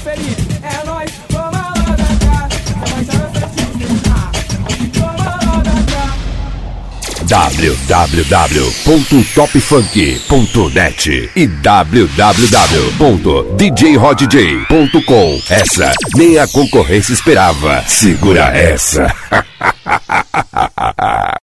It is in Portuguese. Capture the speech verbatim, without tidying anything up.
feliz. É nóis, toma lá da cá. Você vai saber feliz. Toma lá da cá. w w w ponto top funk ponto net e w w w ponto d j rod j ponto com. Essa nem a concorrência esperava. Segura essa.